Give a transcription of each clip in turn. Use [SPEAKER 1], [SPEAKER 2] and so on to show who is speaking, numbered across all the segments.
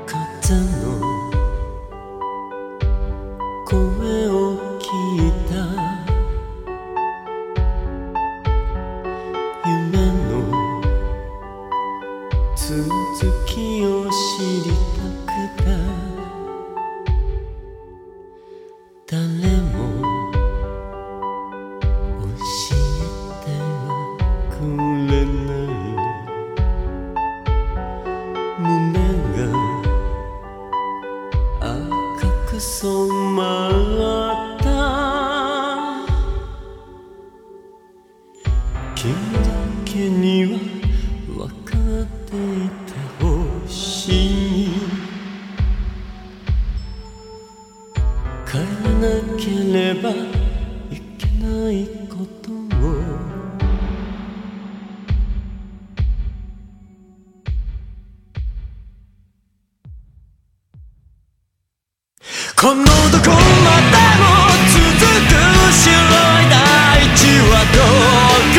[SPEAKER 1] 方の声を聞いた。夢の続きを知りたくた。誰も教えてはくれない。胸が赤く染まった。君だけには分かっていてほしい。帰らなければいけないことを。このどこまでも続く白い大地は遠く、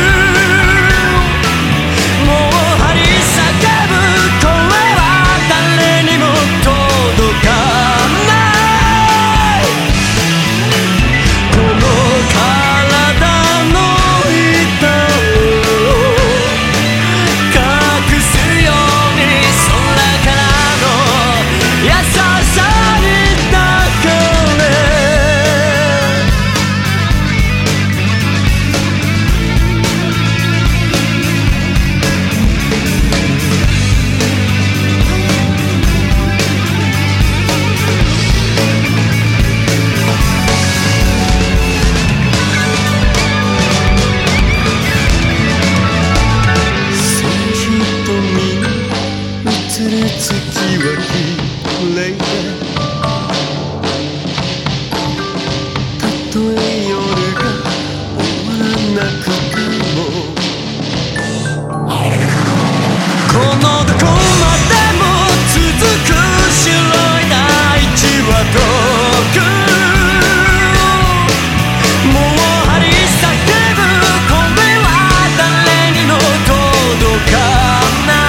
[SPEAKER 1] もう張り裂けぶ声は誰にも届かない。この体の痛を隠すように空からの優しさに月は綺麗だ。たとえ夜が終わらなくても、このどこまでも続く白い大地は遠く、もう張り裂けぶ声は誰にも届かない。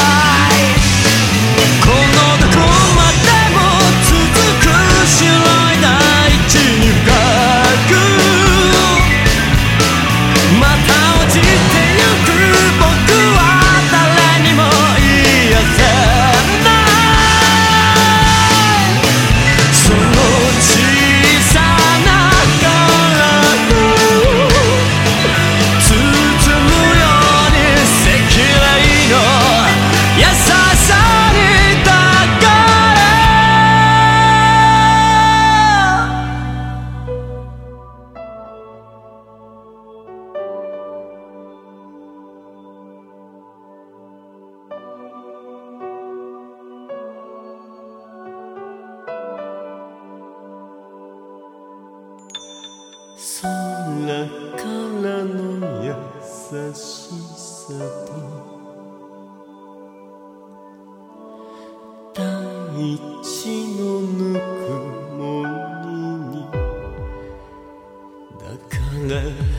[SPEAKER 1] 空からの優しさと大地のぬくもりに、だから